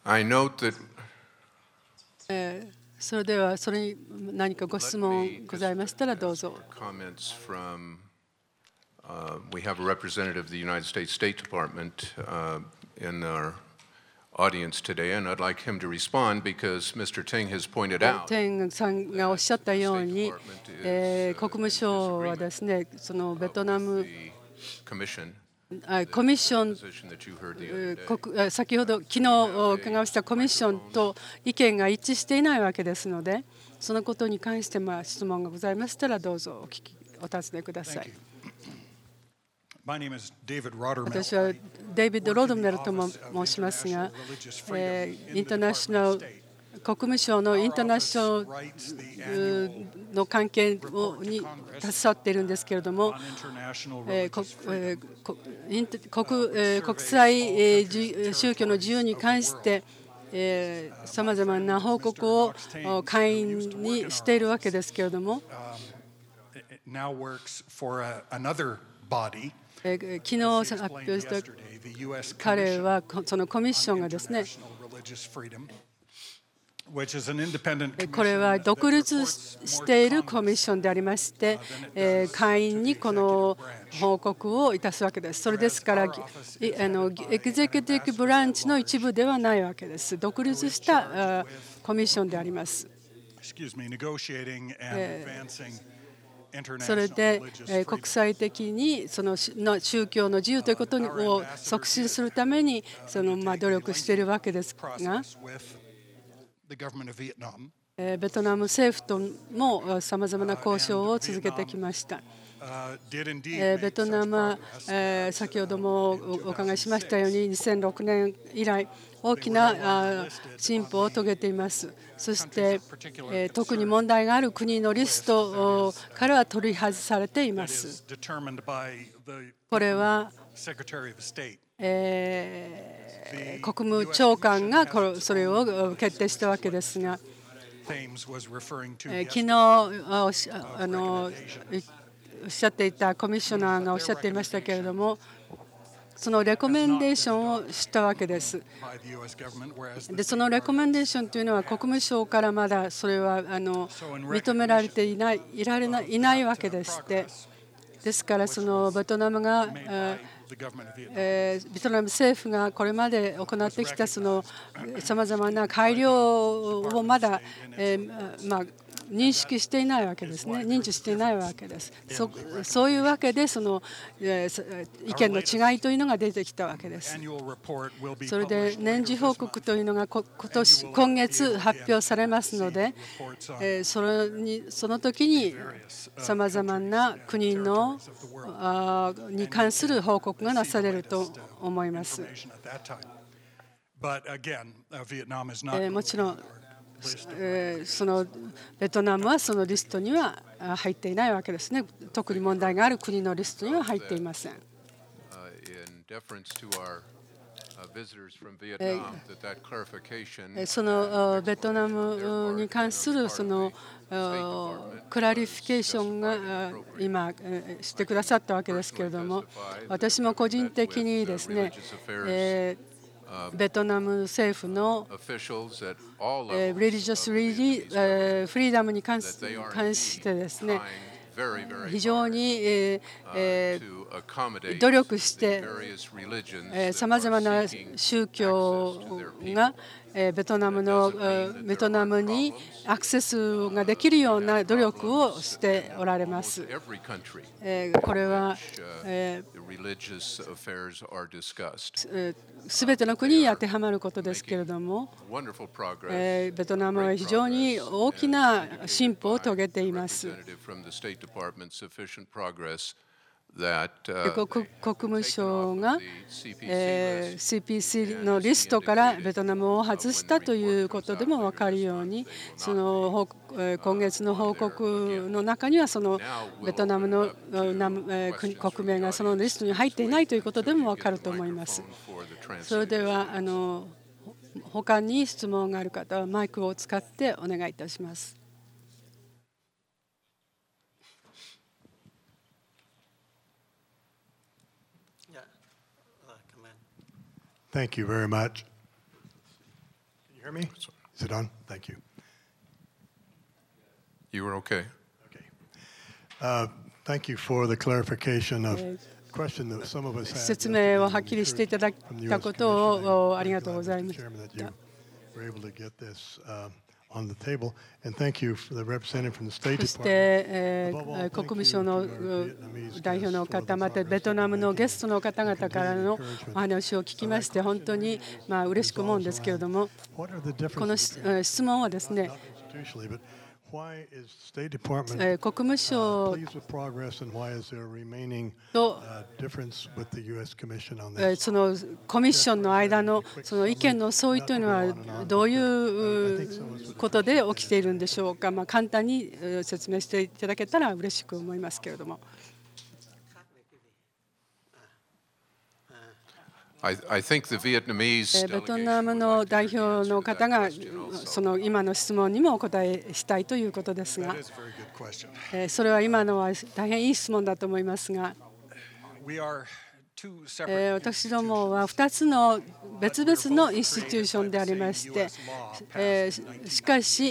I note that それではそれに何かご質問ございましたらどうぞ。 comments from we have a representative of the United States State Department in our audience today, and I'd like him to respond because Mr. Ting has pointed out テンさんがおっしゃったように、国務省はですね、そのベトナム commission コミッション position that you heard the other day. 先ほど昨日伺いましたコミッションと意見が一致していないわけですので、そのことに関して質問がございましたらどうぞお尋ねください。私はデイビッド・ロドメルとも申しますが、インターナショナル国務省のインターナショナルの関係に携わっているんですけれども、国際宗教の自由に関してさまざまな報告を会員にしているわけですけれども、昨日発表した彼はそのコミッションがですね、これは独立しているコミッションでありまして、会員にこの報告をいたすわけです。それですからエグゼクティブブランチの一部ではないわけです。独立したコミッションであります。それで国際的にその宗教の自由ということを促進するために努力しているわけですが、ベトナム政府ともさまざまな交渉を続けてきました。ベトナムは先ほどもお伺いしましたように2006年以来大きな進歩を遂げています。そして特に問題がある国のリストからは取り外されています。これは国務長官がそれを決定したわけですが、昨日おっしゃっていたコミッショナーがおっしゃっていましたけれども、そのレコメンデーションをしたわけです。で、そのレコメンデーションというのは国務省からまだそれは認められていないわけでして、ですからそのベトナム政府がこれまで行ってきたさまざまな改良をまだ認識していないわけですね。認知していないわけです。そういうわけでその意見の違いというのが出てきたわけです。それで年次報告というのが今月発表されますので、その時にさまざまな国に関する報告がなされると思います。もちろんそのベトナムはそのリストには入っていないわけですね。特に問題がある国のリストには入っていません。そのベトナムに関するそのクラリフィケーションが今してくださったわけですけれども、私も個人的にですね、ベトナム政府のリリジャスフリーダムに関してですね、非常に努力してさまざまな宗教がベトナムにアクセスができるような努力をしておられます。これはすべての国に当てはまることですけれども、ベトナムは非常に大きな進歩を遂げています。国務省が CPC のリストからベトナムを外したということでも分かるように、その今月の報告の中にはそのベトナムの国名がそのリストに入っていないということでも分かると思います。それでは他に質問がある方はマイクを使ってお願いいたします。 Thank you very much. hear me? Is it on? Thank you. You were okay. Okay. Thank you for the clarification of question that some of us had. 説明をはっきりしていただいたことをありがとうございました。 On the table, and thank you for the representative from the State そして、国務省の代表の方、またベトナムのゲストの方々からのお話を聞きまして、本当に嬉しく思うんですけれども、この質問はですね、国務省とそのコミッションの間のその意見の相違というのはどういうことで起きているんでしょうか。簡単に説明していただけたら嬉しく思いますけれども。 I think the Vietnamese ベトナムの代表の方がその今の質問にもお答えしたいということですが、それは今のは大変いい質問だと思いますが、私どもは2つの別々のインスティテューションでありまして、しかし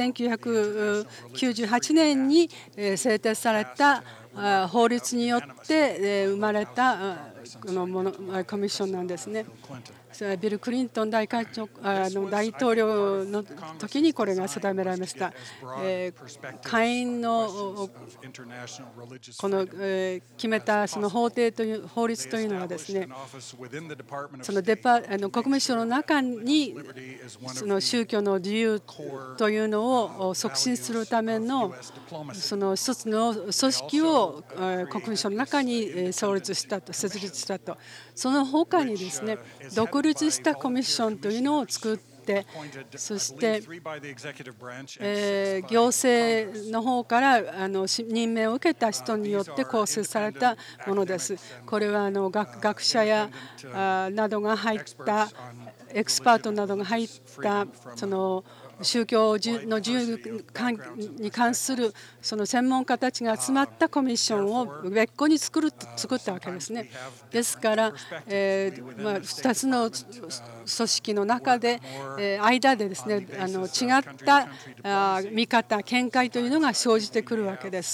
1998年に制定された法律によって生まれたこのコミッションなんですね。ビル・クリントン大統領の時にこれが定められました。会員のこの決めたその法律というのはですね、その国務省の中にその宗教の自由というのを促進するためのその一つの組織を国務省の中に設立したと。その他にですね、独立したコミッションというのを作って、そして行政の方から任命を受けた人によって構成されたものです。これは学者やなどが入ったエキスパートなどが入ったその宗教の自由に関するその専門家たちが集まったコミッションを別個に作ったわけですね。ですから、2つの組織の中で間でですね、違った見方、見解というのが生じてくるわけです。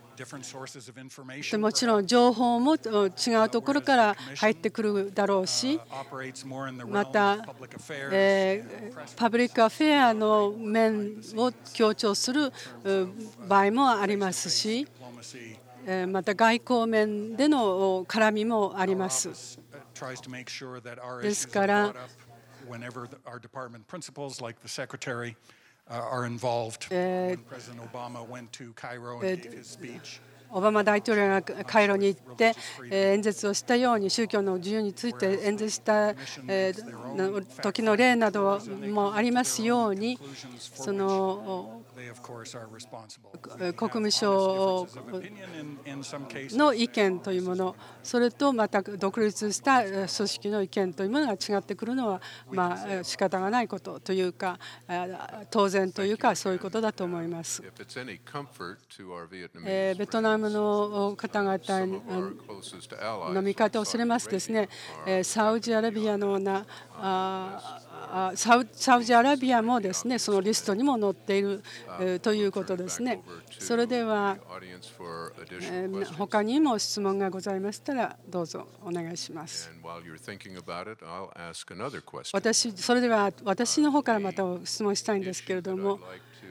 もちろん情報も違うところから入ってくるだろうし、またパブリックアフェアの面を強調する場合もありますし、また外交面での絡みもあります。ですからオバマ大統領がカイロに行って演説をしたように、宗教の自由について演説した時の例などもありますように、その国務省の意見というもの、それとまた独立した組織の意見というものが違ってくるのは仕方がないことというか、当然というか、そういうことだと思います。ベトナムの方々の見方をすれますですね、サウジアラビアのサウジアラビアもですね、そのリストにも載っているということですね。それでは他にも質問がございましたらどうぞお願いします。それでは私の方からまた質問したいんですけれども、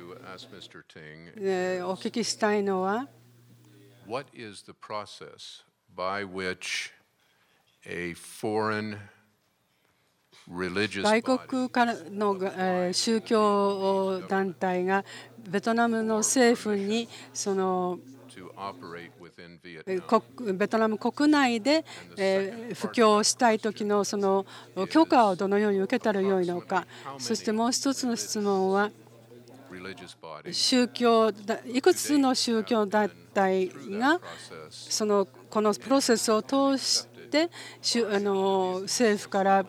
お聞きしたいのは、 What is the process by which a foreign religious 外国からの宗教団体がベトナムの政府にそのベトナム国内で布教したい時のその許可をどのように受けたらよいのか。そしてもう一つの質問は、いくつの宗教団体がこのプロセスを通して政府から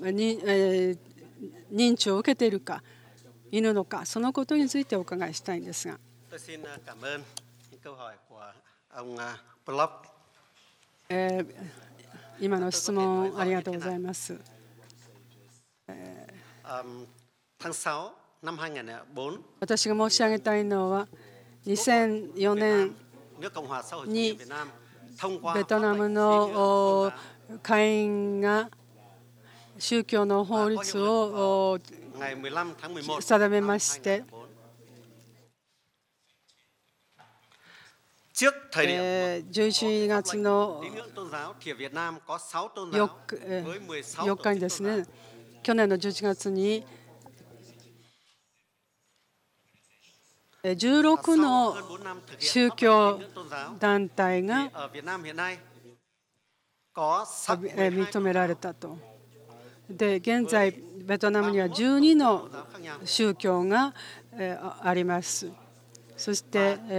認知を受けているかいるのか、そのことについてお伺いしたいんですが。 今の質問ありがとうございます。 私が申し上げたいのは、2004年にベトナムの下院が宗教の法律を定めまして、11月の4日にですね、去年の11月に16の宗教団体が認められたと。で、現在ベトナムには12の宗教があります。そして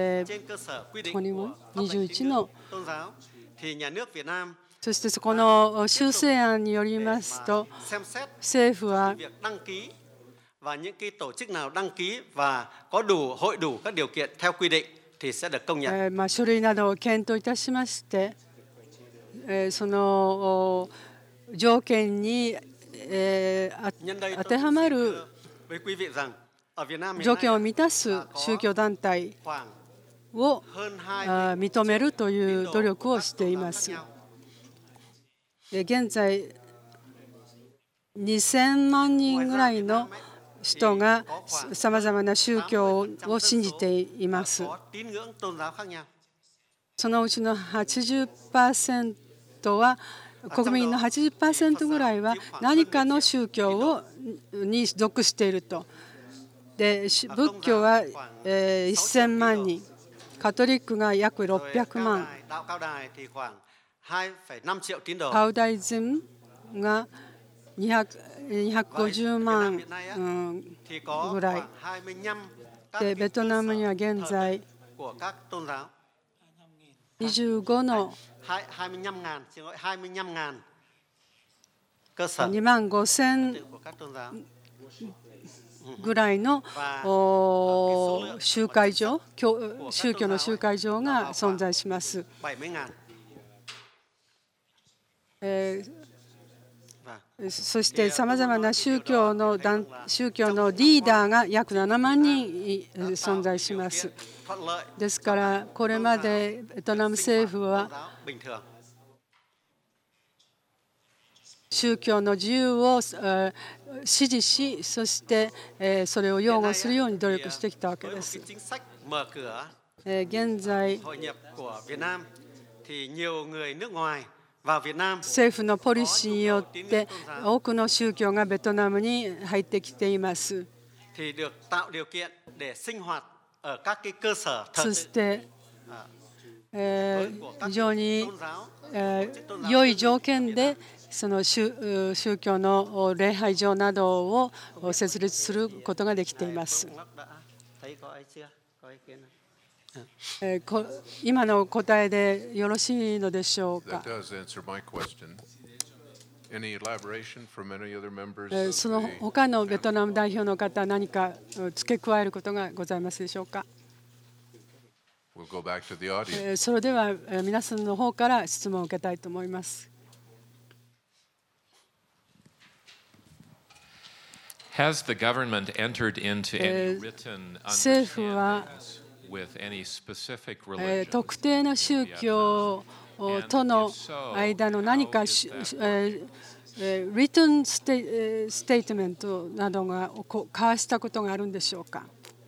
、21の、そしてそこの修正案によりますと、政府は書類などを検討いたしまして、その条件に当てはまる条件を満たす宗教団体を認めるという努力をしています。現在2000万人ぐらいの人がさまざまな宗教を信じています。そのうちの 80% は国民の 80% ぐらいは何かの宗教に属していると。で、仏教は1000万人、カトリックが約600万、カウダイズムが250万ぐらいで、ベトナムには現在25の2万5000ぐらいの集会所、宗教の集会所が存在します。そしてさまざまな宗教のリーダーが約7万人存在します。ですからこれまでベトナム政府は宗教の自由を支持し、そしてそれを擁護するように努力してきたわけです。現在政府のポリシーによって多くの宗教がベトナムに入ってきています。そして非常に良い条件でその宗教の礼拝所などを設立することができています。今の答えでよろしいのでしょうか。その他のベトナム代表の方、何か付け加えることがございますでしょうか。それでは皆さんの方から質問を受けたいと思います。政府は特定の宗教との間の何かリトンステートメントなどが交わしたことがあるんでしょうか。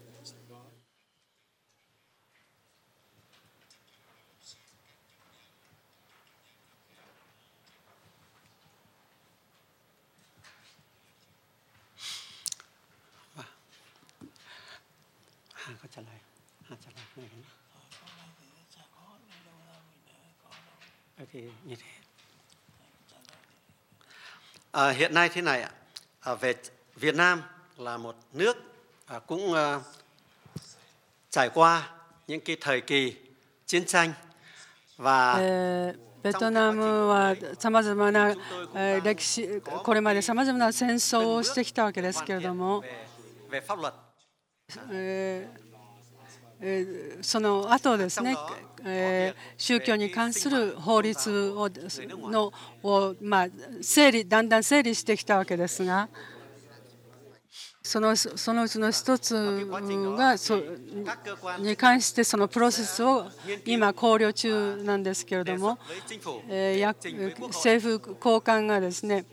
Hiện nay thế này ạ, về Việt Nam là một nước cũng trải qua những cái thời kỳ chiến tranh và ベトナムはさまざまな歴史、これまでさまざまな戦争をしてきたわけですけれども、その後ですね、宗教に関する法律をだんだん整理してきたわけですが、 そのうちの一つがに関してそのプロセスを今考慮中なんですけれども、政府高官がですね、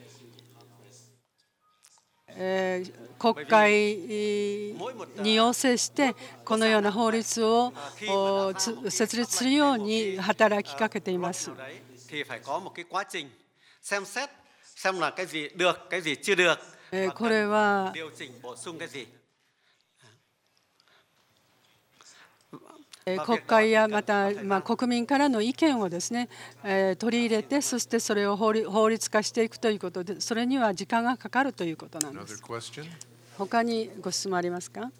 国会に要請してこのような法律を設立するように働きかけています。これは国会やまた国民からの意見をですね取り入れて、そしてそれを法律化していくということで、それには時間がかかるということなんです。他にご質問ありますか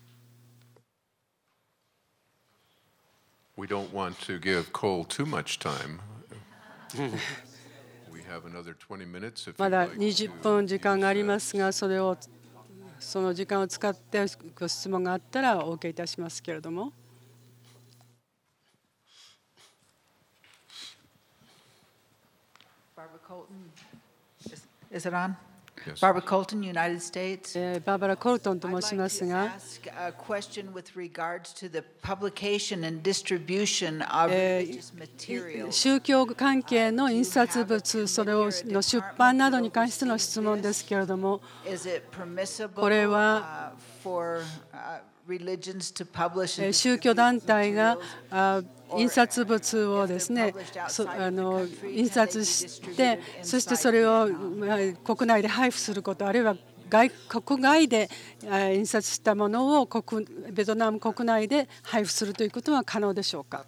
？We don't want to give Cole too much time. まだ20分時間がありますが、その時間を使ってご質問があったらお受けいたしますけれども。 Is it on? Barbara Colton, United States. バーバラ・コルトンと申しますが、 a question with regards to the publication and distribution of religious materials. 宗教関係の印刷物、それの出版などに関しての質問ですけれども、これは宗教団体が印刷物をですね印刷して、そしてそれを国内で配布すること、あるいは国外で印刷したものをベトナム国内で配布するということは可能でしょうか。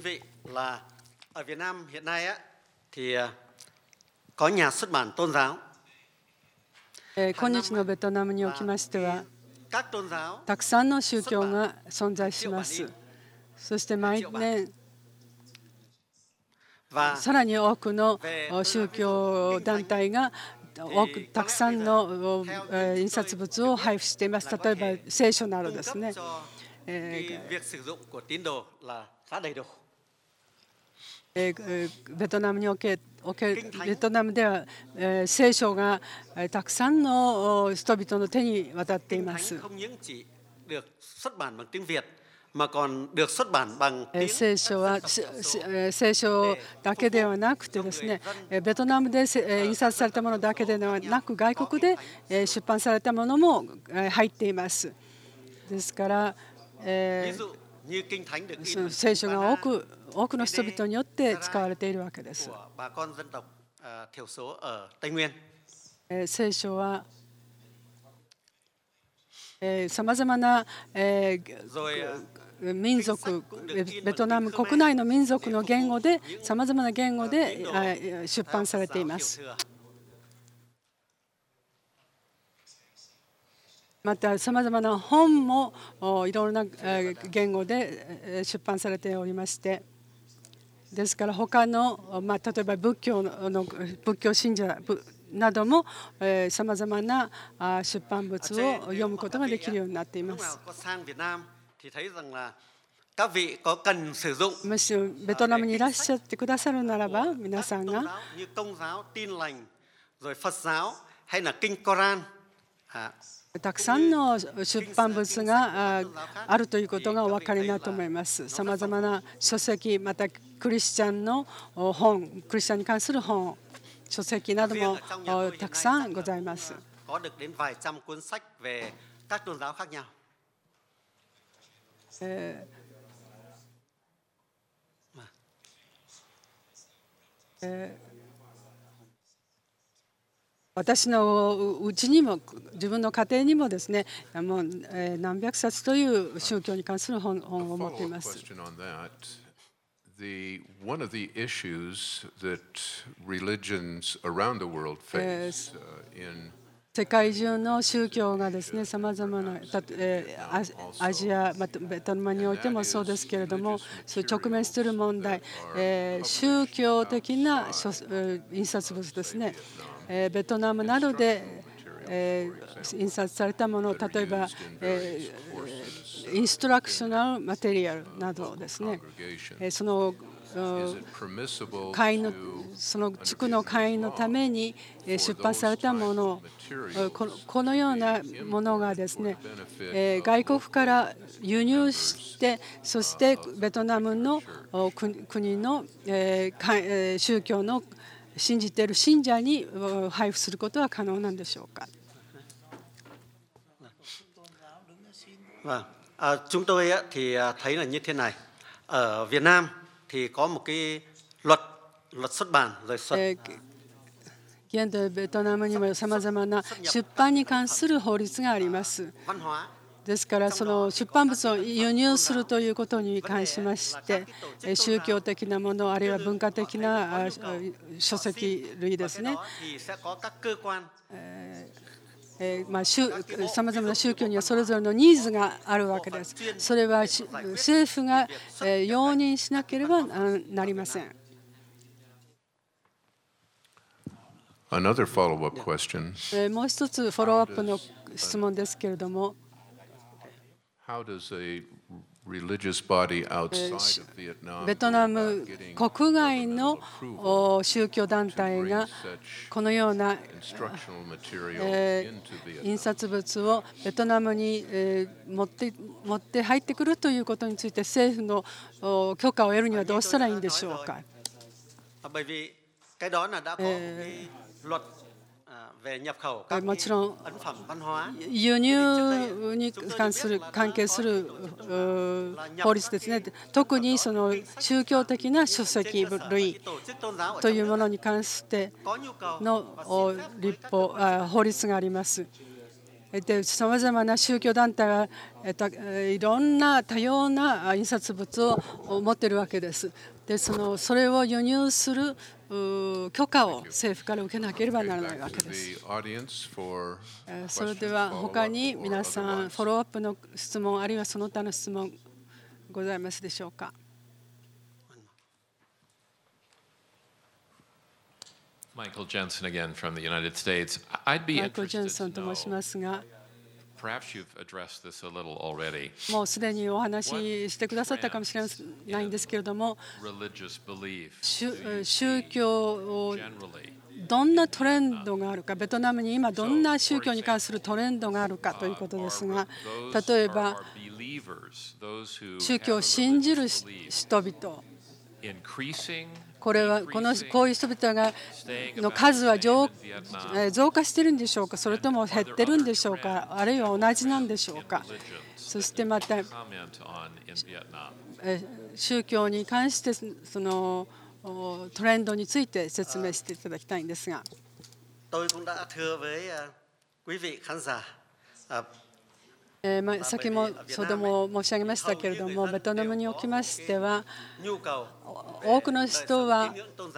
今日のベトナムにおきましては、たくさんの宗教が存在します。そして毎年さらに多くの宗教団体がたくさんの印刷物を配布しています。例えば聖書などですね。ベトナムでは聖書がたくさんの人々の手に渡っています。聖書だけではなくてですね、ベトナムで印刷されたものだけではなく、外国で出版されたものも入っています。ですから、聖書が多くの人々によって使われているわけです。聖書はさまざまな民族、ベトナム国内の民族の言語で、さまざまな言語で出版されています。またさまざまな本もいろんな言語で出版されておりまして、ですから他の例えば仏教信者などもさまざまな出版物を読むことができるようになっています。もしベトナムにいらっしゃってくださるならば、皆さんがたくさんの出版物があるということがお分かりになると思います。さまざまな書籍、またクリスチャンの本、クリスチャンに関する本、書籍などもたくさんございます。私のうちにも自分の家庭にもですね、もう何百冊という宗教に関する本を持っています。 One of the issues that religions around the world face in 世界中の宗教がですね、さまざまなアジア、またベトナムにおいてもそうですけれども、そういう直面している問題、宗教的な印刷物ですね。ベトナムなどで印刷されたもの、例えばインストラクショナルマテリアルなどですね、その会員のその地区の会員のために出版されたもの、このようなものがですね、外国から輸入して、そしてベトナムの国の宗教の信じている信者に配布することは可能なんでしょうか。 Chúng tôi thì thấy là như thế này. Ở Việt Nam thì có một cái luật xuất bản rồi xuất. 現在ベトナムにもさまざまな出版に関する法律があります。ですからその出版物を輸入するということに関しまして宗教的なものあるいは文化的な書籍類ですね。さまざまな宗教にはそれぞれのニーズがあるわけです。それは政府が容認しなければなりません。 Another follow-up question. もう一つフォローアップの質問ですけれども、ベトナム国外の宗教団体がこのような印刷物をベトナムに持って入ってくるということについて政府の許可を得るにはどうしたらいいんでしょうか。もちろん輸入に関係する法律ですね。特にその宗教的な書籍類というものに関しての法律があります。さまざまな宗教団体はいろんな多様な印刷物を持っているわけです。でそれを輸入する許可を政府から受けなければならないわけです。それでは他に皆さんフォローアップの質問あるいはその他の質問ございますでしょうか。 マイケル・ジェンソン again from the United States. マイケル・ジェンソンと申しますが、もうすでにお話ししてくださったかもしれないんですけれども、宗教どんなトレンドがあるか、ベトナムに今どんな宗教に関するトレンドがあるかということですが、例えば宗教を信じる人々、こういう人々の数は増加しているんでしょうか、それとも減ってるんでしょうか、あるいは同じなんでしょうか。そしてまた宗教に関してそのトレンドについて説明していただきたいんですが。先もそうでも申し上げましたけれども、ベトナムにおきましては多くの人は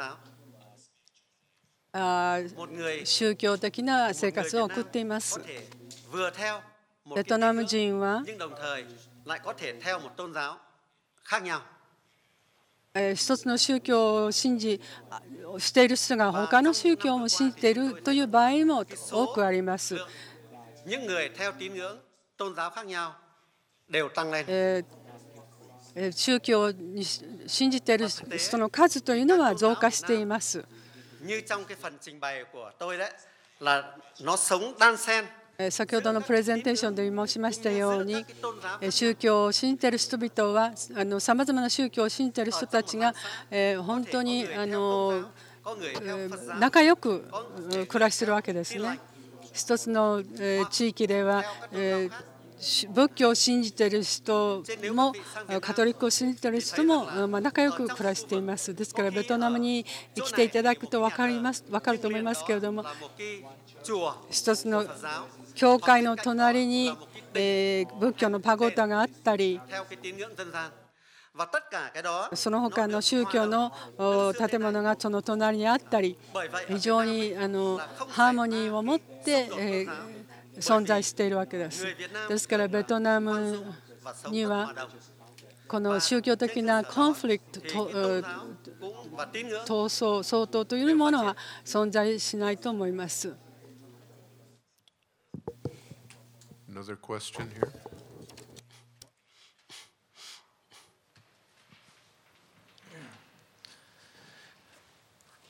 宗教的な生活を送っています。ベトナム人は一つの宗教をしている人が他の宗教も信じているという場合も多くあります。宗教に信じている人の数というのは増加しています。先ほどのプレゼンテーションで申しましたように、宗教を信じている人々はさまざまな宗教を信じている人たちが本当に仲良く暮らしているわけですね。一つの地域では仏教を信じている人もカトリックを信じている人も仲良く暮らしています。ですからベトナムに来ていただくと分かると思いますけれども、一つの教会の隣に仏教のパゴダがあったり、その他の宗教の建物がその隣にあったり、非常にハーモニーを持って存在しているわけです。ですからベトナムにはこの宗教的なコンフリクト、闘争、衝突というものは存在しないと思います。 Another question here.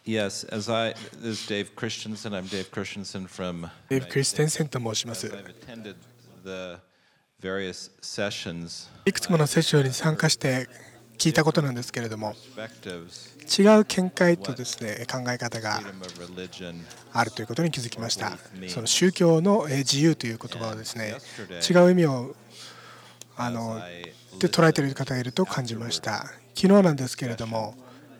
Yes, this is Dave Christensen. I'm Dave Christensen from デイブ・クリステンセンと申します。 I've attended the various sessions いくつものセッションに参加して聞いたことなんですけれども、 perspectives 違う見解とですね、考え方が freedom of religion あるということに気づきました。その宗教の自由という言葉をですね、違う意味をで捉えている方がいると感じました。昨日なんですけれども、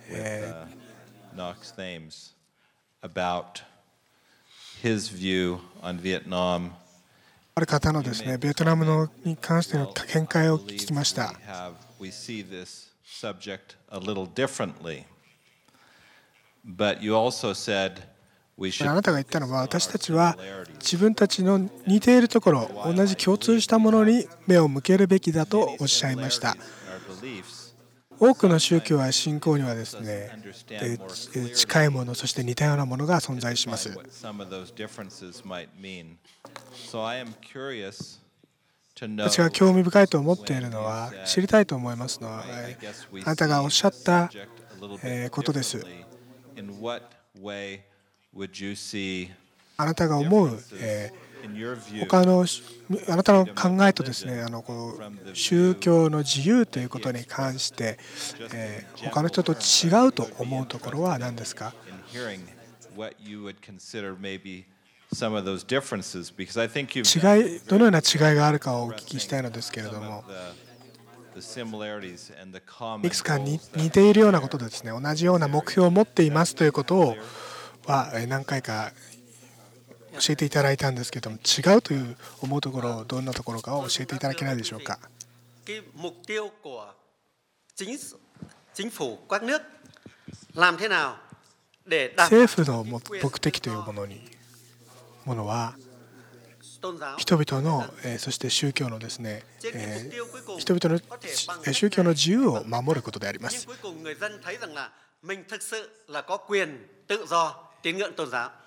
Knox Thames about his view on Vietnam. ある方のですね、ベトナムのに関しての見解を聞きました。 We see this subject a little differently. But you also said we あ should なたが言ったのは、私たちは自分たちの似ているところ、同じ共通したものに目を向けるべきだとおっしゃいました。 our beliefs 多くの宗教や信仰にはですね、近いもの、そして似たようなものが存在します。 what some of those differences might mean. So I am curious to know 私が興味深いと思っているのは、知りたいと思いますのは、あなたがおっしゃったことです。 in what way would you see あなたが思う in your view 他のあなたの考えとですね、宗教の自由ということに関して、他の人と違うと思うところは何ですか？ in hearing what you would consider maybe some of those differences because I think you've どのような違いがあるかをお聞きしたいのですけれども、 the similarities and the common いくつか似ているようなことでですね、同じような目標を持っていますということは何回か教えていただいたんですけども、違うという思うところ、どんなところかを教えていただけないでしょうか。 cái mục tiêu của chính phủ các nước làm thế nào để đạt 政府の目的というものは、 tôn giáo 人々のそして宗教のですね、人々の宗教の自由を守ることでありま nhưng す。 cuối cùng người dân thấy rằng là mình thực sự là có quyền tự do tín ngưỡng tôn giáo.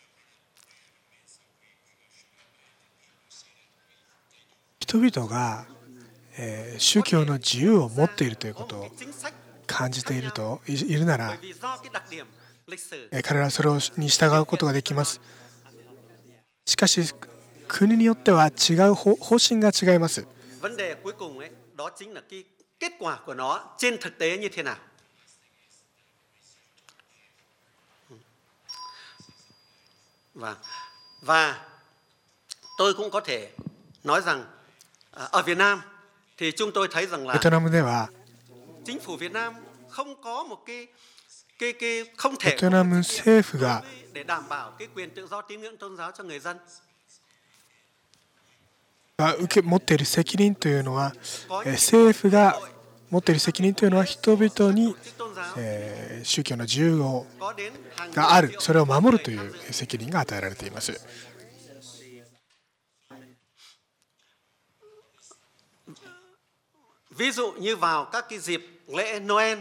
人々が宗教の自由を持っているということを chính sách 感じているなら bởi、vì do cái đặc điểm lịch sử 彼らはそれに従うことができます。しかし国によっては違う方針が違います。 vấn đề cuối cùng ấy đó chính là cái kết quả của nó trên thực tế như thế nào. Và tôi cũng có thể nói rằng ở Việt Nam thì chúng tôi thấy rằng ベ là トナムでは chính phủ Việt Nam không có một cái không thể ベトナム政府が để đảm bảo cái quyền tự do tín ngưỡng tôn giáo cho người dân. 持っている責任というのは、政府が持っている責任というのは人々に、宗教の自由がある、それを守るという責任が与えられています。 Ví dụ như vào các cái dịp lễ Noel,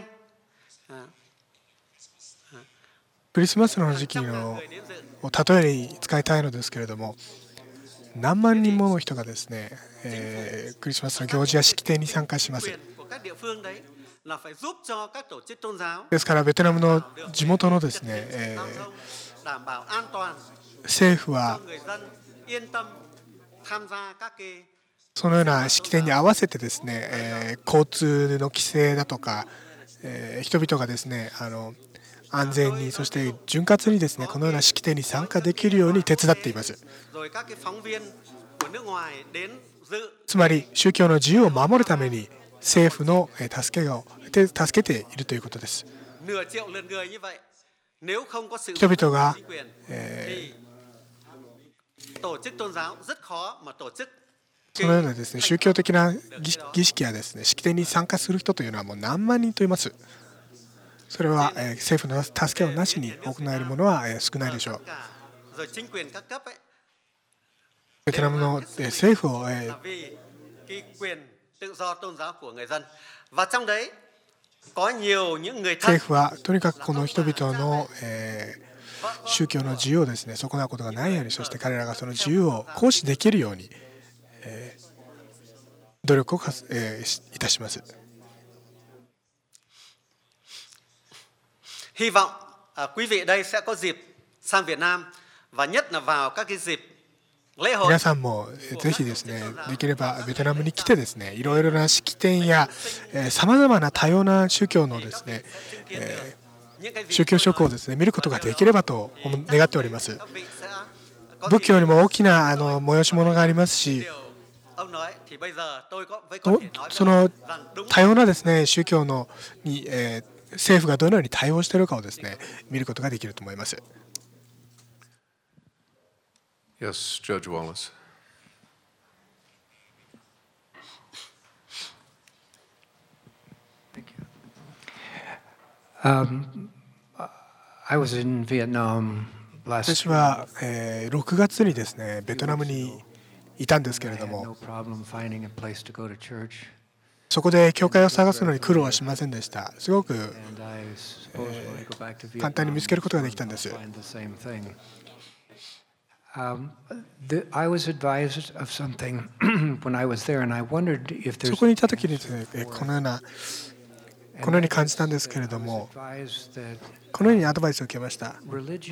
クリスマスの時期の例えに使いたいのですけれども、何万人もの人がですね、クリスマスの行事や式典に参加します。 quyền của các địa phương đấy là phải giúp cho các tổ chức tôn giáo ですからベトナムの地元のですね、 đảm bảo an toàn 政府は cho người dân yên tâm tham gia các cái そのような式典に合わせてですね、交通の規制だとか、人々がですね、安全に、そして潤滑にですね、このような式典に参加できるように手伝っています。 rồi các cái phóng viên của nước ngoài đến dự つまり宗教の自由を守るために政府の助けているということです。 nửa triệu lượt người như vậy, nếu không có sự 人々が chính quyền thì tổ chức tôn giáo rất khó mà tổ chức そのようなですね、宗教的な儀式やですね、式典に参加する人というのはもう何万人といます。それは政府の助けをなしに行えるものは少ないでしょう。 rồi chính quyền các cấp ấy ベトナムの政府を là vì cái quyền tự do tôn giáo của người dân và trong đấy có nhiều những người 政 thân 府はとにかくこの人々の宗教の自由をですね、損なうことがないように、そして彼らがその自由を行使できるように努力をいたします。 hy vọng quý vị đây sẽ có dịp sang Việt Nam và nhất là vào các cái dịp lễ hội. 皆さんもぜひですね、できればベトナムに来てですね、いろいろな式典やさまざまな多様な宗教のですね、宗教色をですね見ることができればと願っております。仏教にも大きな催し物がありますし、その多様なですね宗教のに、政府がどのように対応しているかをですね見ることができると思います。 Yes, Judge Wallace. Thank you. I was in Vietnam last 私は、6月にですねベトナムにいたんですけれども、そこで教会を探すのに苦労はしませんでした。すごく、簡単に見つけることができたんです。 I was advised of something when I was there, and I wondered if there's そこにいた時にですね、このように感じたんですけれども、このようにアドバイスを受けました。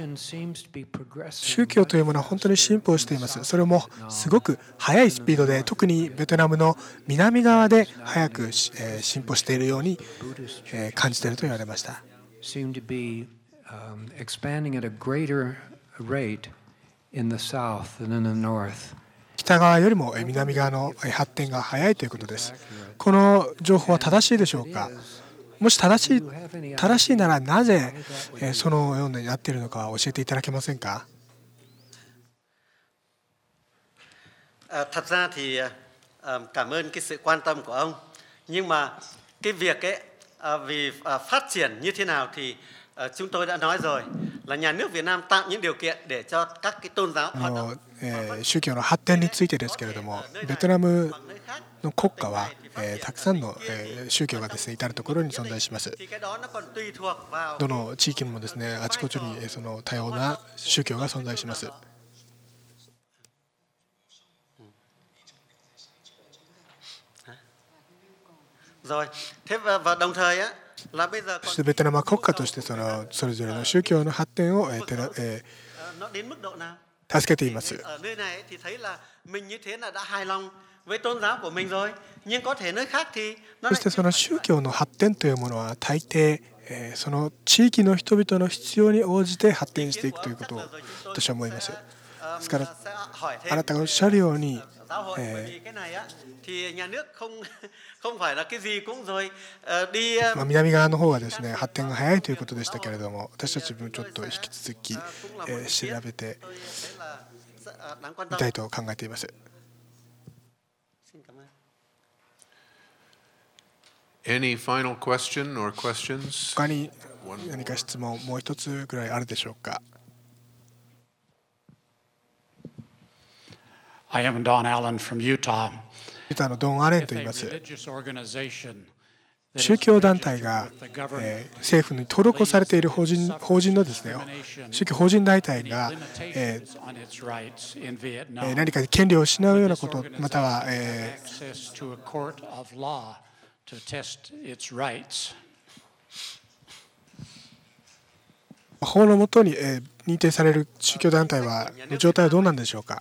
宗教というものは本当に進歩しています。それもすごく速いスピードで、特にベトナムの南側で早く進歩しているように感じていると言われました。 seem to be expanding at a greater rate in the south than in the north. 北側よりも南側の発展が早いということです。この情報は正しいでしょうか。もし正しいならなぜそのようになっているのか教えていただけませんか。 Thật ra thì cảm ơn cái sự quan tâm của ông. Nhưng mà cái việc ấy vì phát triển như thế nào thì chúng tôi đã nói rồi là nhà nước Việt Nam tạo những điều kiện để cho các cái tôn giáo hoạt động. 宗教の発展についてですけれども、ベトナムの国家はたくさんの宗教がですね至るところに存在します。どの地域にもですねあちこちにその多様な宗教が存在します。そしてベトナムは国家としてそれぞれの宗教の発展を助けています。そしてその宗教の発展というものは大抵その地域の人々の必要に応じて発展していくということを私は思います。ですからあなたがおっしゃるように南側の方がですね発展が早いということでしたけれども、私たちもちょっと引き続き調べてみたいと考えています。 Any final question or questions? 他に何か質問もう一つぐらいあるでしょうか。 I am Don Allen from Utah. ユタのドン・アレンと言います。宗教団体が政府に登録されている法人のですね、宗教法人団体が何か権利を失うようなこと、または法の下に認定される宗教団体の状態はどうなんでしょうか。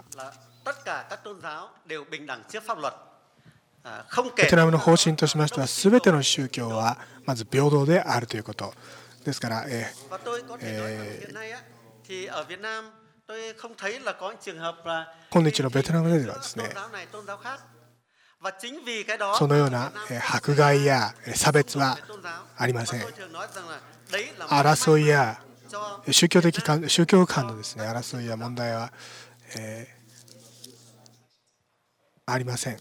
ベトナムの方針としましては、すべての宗教はまず平等であるということですから、今日のベトナムではですね、そのような迫害や差別はありません。争いや宗教間のですね争いや問題は、ありません。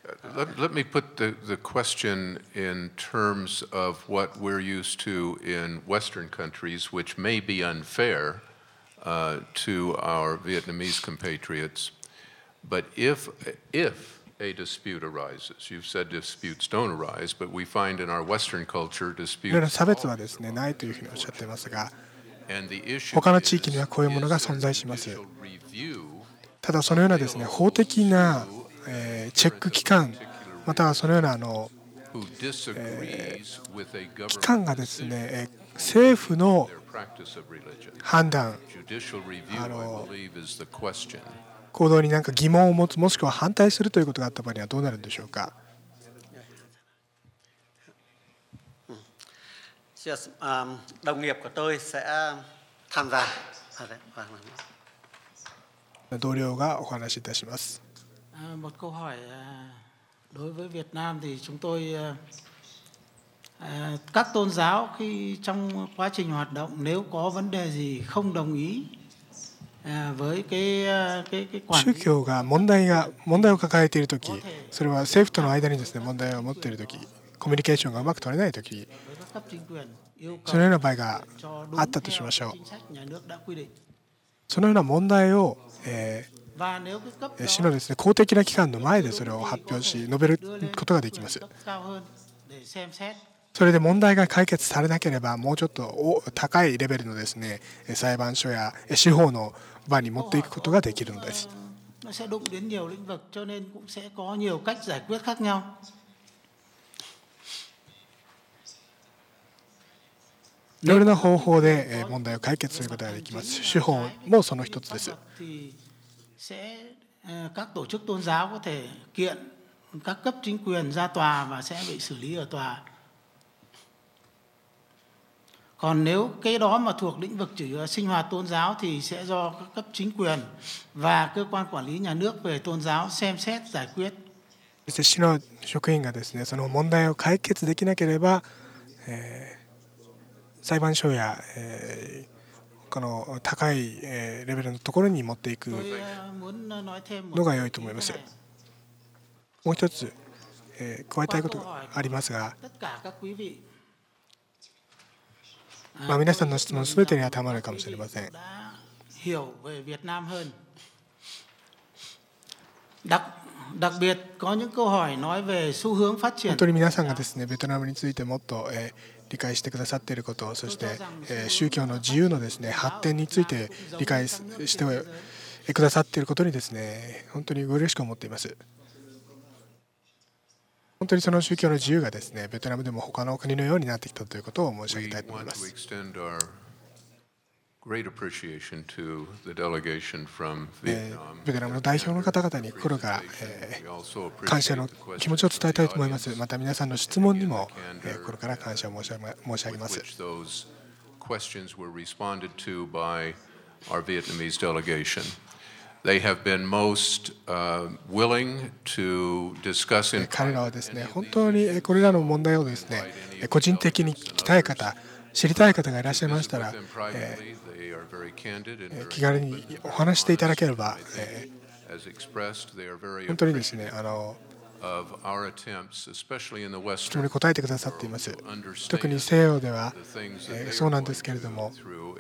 Let me put the question in terms of what we're used to in Western countries, which may be unfair to our Vietnamese compatriots. But if a dispute arises, you've said disputes don't arise, but we find in our Western culture いろいろ disputes 差別はですね、ないというふうにおっしゃっていますが、 and the issue 他の地域にはこういうものが存在します。 ただそのようなですね、法的なチェック機関、またはそのような機関がですね、政府の判断、行動に何か疑問を持つ、もしくは反対するということがあった場合にはどうなるんでしょうか。 Đồng nghiệp của tôi sẽ tham gia. 同僚がお話しいたします。 Một câu hỏi đối với Việt Nam thì chúng tôi các tôn giáo khi trong quá trình hoạt động nếu có vấn đề gì không đồng ý với cái quản lý 宗教が問題を抱えているとき、それは政府との間にですね問題を持っているとき、コミュニケーションがうまく取れないとき、そのような場合があったとしましょう。そのような問題を市のですね公的な機関の前でそれを発表し述べることができます。それで問題が解決されなければもうちょっと高いレベルのですね裁判所や司法の場に持っていくことができるのです。いろいろな方法で問題を解決することができます。司法もその一つです。 các tổ chức tôn giáo có thể kiện các cấp chính quyền ra tòa và sẽ bị xử lý ở tòa. Còn nếu cái đó mà thuộc lĩnh vực chỉ sinh hoạt tôn giáo thì sẽ do các cấp chính quyền và cơ quan quản lý nhà nước về tôn giáo xem xét giải quyết. 市の職員がですねその問題を解決できなければ、裁判所や、他の高いレベルのところに持っていくのが良いと思います。もう一つ、加えたいことがありますが、皆さんの質問すべてに当てはまるかもしれません。本当に皆さんがですねベトナムについてもっと理解してくださっていること、そして宗教の自由のですね発展について理解してくださっていることにですね本当に嬉しく思っています。本当にその宗教の自由がですねベトナムでも他の国のようになってきたということを申し上げたいと思います。ベトナムの代表の方々に心から感謝の気持ちを伝えたいと思います。また皆さんの質問にも心から感謝を申し上げます。 They have been most willing to discuss in 彼らはですね本当にこれらの問題をですね個人的に聞きたい方、知りたい方がいらっしゃいましたら、気軽にお話していただければ、本当にですね質問に答えてくださっています。特に西洋では、そうなんですけれども、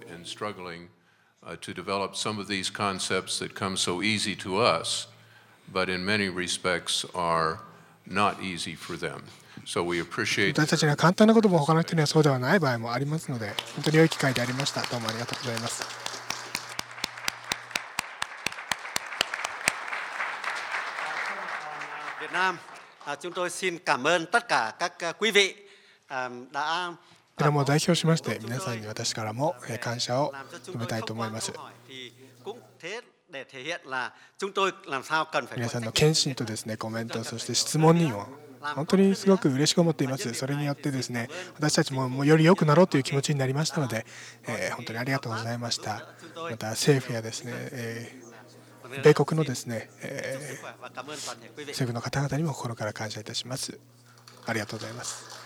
to develop some of these concepts that come so easy to us, but in many respects are not easy for them. So we appreciate 私たちには簡単なことも他の人にはそうではない場合もありますので、本当に良い機会でありました。どうもありがとうございます。 Việt Nam, chúng tôi xin cảm ơn tất cả các quý vị đã ベトナムを代表しまして皆さんに私からも感謝を述べたいと思います。皆さんの献身とですねコメント、そして質問にも本当にすごく嬉しく思っています。それによってですね私たちもより良くなろうという気持ちになりましたので、本当にありがとうございました。また政府やですね、米国のですね、政府の方々にも心から感謝いたします。ありがとうございます。